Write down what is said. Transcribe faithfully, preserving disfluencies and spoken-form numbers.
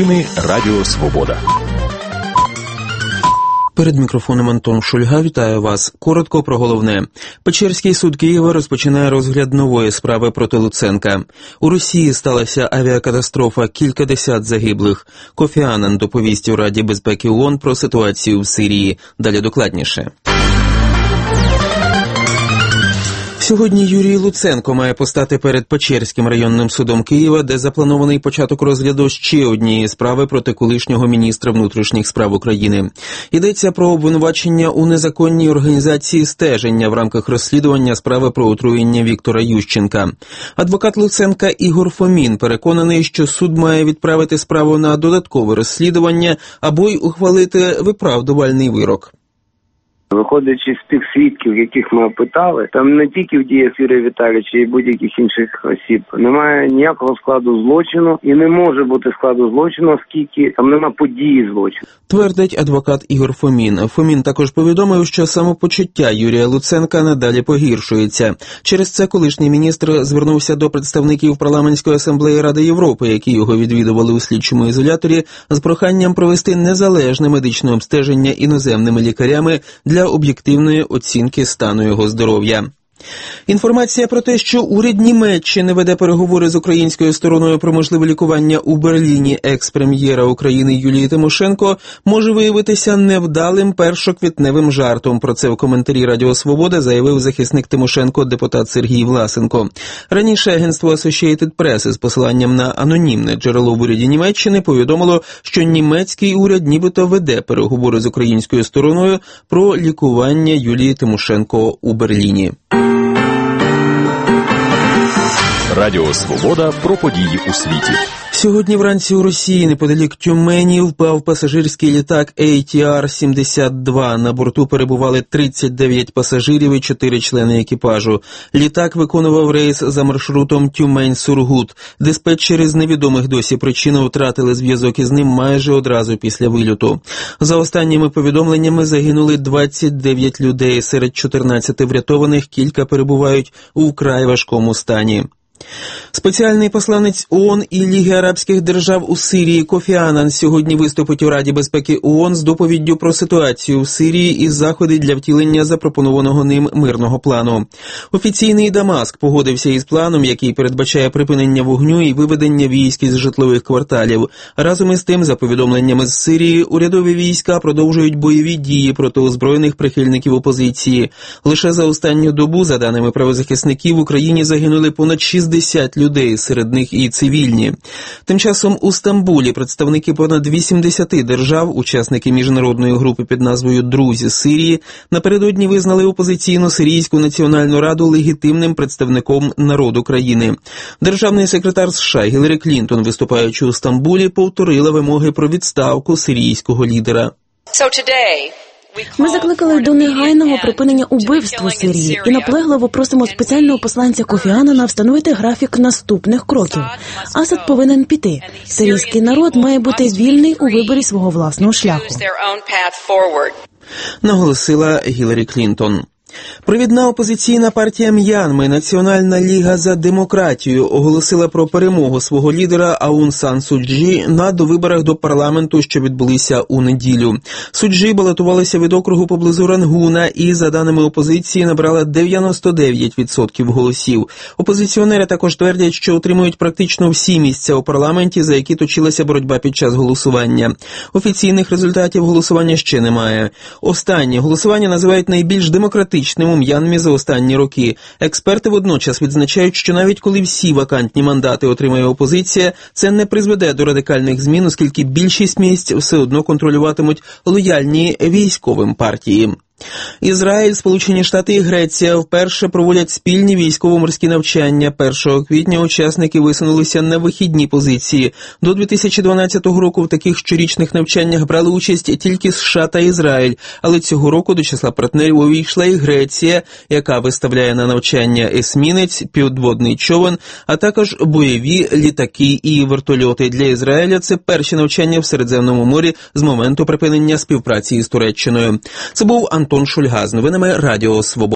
Новини Радіо Свобода. Перед мікрофоном Антон Шульга. Вітаю вас. Коротко про головне. Печерський суд Києва розпочинає розгляд нової справи проти Луценка. У Росії сталася авіакатастрофа, кількадесят загиблих. Кофі Аннан доповість у Раді безпеки ООН про ситуацію в Сирії. Далі докладніше. Сьогодні Юрій Луценко має постати перед Печерським районним судом Києва, де запланований початок розгляду ще однієї справи проти колишнього міністра внутрішніх справ України. Йдеться про обвинувачення у незаконній організації стеження в рамках розслідування справи про отруєння Віктора Ющенка. Адвокат Луценка Ігор Фомін переконаний, що суд має відправити справу на додаткове розслідування або й ухвалити виправдувальний вирок. Виходячи з тих свідків, яких ми опитали, там не тільки в діях Юрія Віталійовича і будь-яких інших осіб, немає ніякого складу злочину і не може бути складу злочину, оскільки там нема події злочину. Твердить адвокат Ігор Фомін. Фомін також повідомив, що самопочуття Юрія Луценка надалі погіршується. Через це колишній міністр звернувся до представників Парламентської асамблеї Ради Європи, які його відвідували у слідчому ізоляторі, з проханням провести незалежне медичне обстеження іноземними лікарями для об'єктивної оцінки стану його здоров'я. Інформація про те, що уряд Німеччини веде переговори з українською стороною про можливе лікування у Берліні екс-прем'єра України Юлії Тимошенко, може виявитися невдалим першоквітневим жартом. Про це в коментарі Радіо Свобода заявив захисник Тимошенко депутат Сергій Власенко. Раніше агентство Associated Press з посиланням на анонімне джерело в уряді Німеччини повідомило, що німецький уряд нібито веде переговори з українською стороною про лікування Юлії Тимошенко у Берліні. Радіо Свобода про події у світі. Сьогодні вранці у Росії неподалік Тюмені впав пасажирський літак ей ті ар сімдесят два. На борту перебували тридцять дев'ять пасажирів і чотири члени екіпажу. Літак виконував рейс за маршрутом Тюмень-Сургут. Диспетчери з невідомих досі причин втратили зв'язок із ним майже одразу після вильоту. За останніми повідомленнями загинули двадцять дев'ять людей, серед чотирнадцяти врятованих кілька перебувають у вкрай важкому стані. Спеціальний посланець ООН і Ліги Арабських Держав у Сирії Кофі Аннан сьогодні виступить у Раді безпеки ООН з доповіддю про ситуацію в Сирії і заходи для втілення запропонованого ним мирного плану. Офіційний Дамаск погодився із планом, який передбачає припинення вогню і виведення військ із житлових кварталів. Разом із тим, за повідомленнями з Сирії, урядові війська продовжують бойові дії проти озброєних прихильників опозиції. Лише за останню добу, за даними правозахисників, в Україні загинули понад шістдесят людей, серед них і цивільні. Тим часом у Стамбулі представники понад вісімдесяти держав, учасники міжнародної групи під назвою «Друзі Сирії», напередодні визнали опозиційну Сирійську національну раду легітимним представником народу країни. Державний секретар США Гіларі Клінтон, виступаючи у Стамбулі, повторила вимоги про відставку сирійського лідера. So today... Ми закликали до негайного припинення убивств у Сирії і наполегливо просимо спеціального посланця Кофі Аннана встановити графік наступних кроків. Асад повинен піти. Сирійський народ має бути вільний у виборі свого власного шляху. Наголосила Гіларі Клінтон. Провідна опозиційна партія М'янми «Національна ліга за демократію» оголосила про перемогу свого лідера Аун Сан Су Чжі на довиборах до парламенту, що відбулися у неділю. Су Чжі балотувалася від округу поблизу Рангуна і, за даними опозиції, набрала дев'яносто дев'ять відсотків голосів. Опозиціонери також твердять, що отримують практично всі місця у парламенті, за які точилася боротьба під час голосування. Офіційних результатів голосування ще немає. Останнє голосування називають найбільш демократичним у М'янмі за останні роки. Експерти водночас відзначають, що навіть коли всі вакантні мандати отримає опозиція, це не призведе до радикальних змін, оскільки більшість місць все одно контролюватимуть лояльні військовим партії. Ізраїль, Сполучені Штати і Греція вперше проводять спільні військово-морські навчання. першого квітня учасники висунулися на вихідні позиції. До дві тисячі дванадцятого року в таких щорічних навчаннях брали участь тільки США та Ізраїль, але цього року до числа партнерів увійшла і Греція, яка виставляє на навчання есмінець, підводний човен, а також бойові літаки і вертольоти. Для Ізраїля це перші навчання в Середземному морі з моменту припинення співпраці із Туреччиною. Це був Антон Шульга з новинами Радіо Свобода.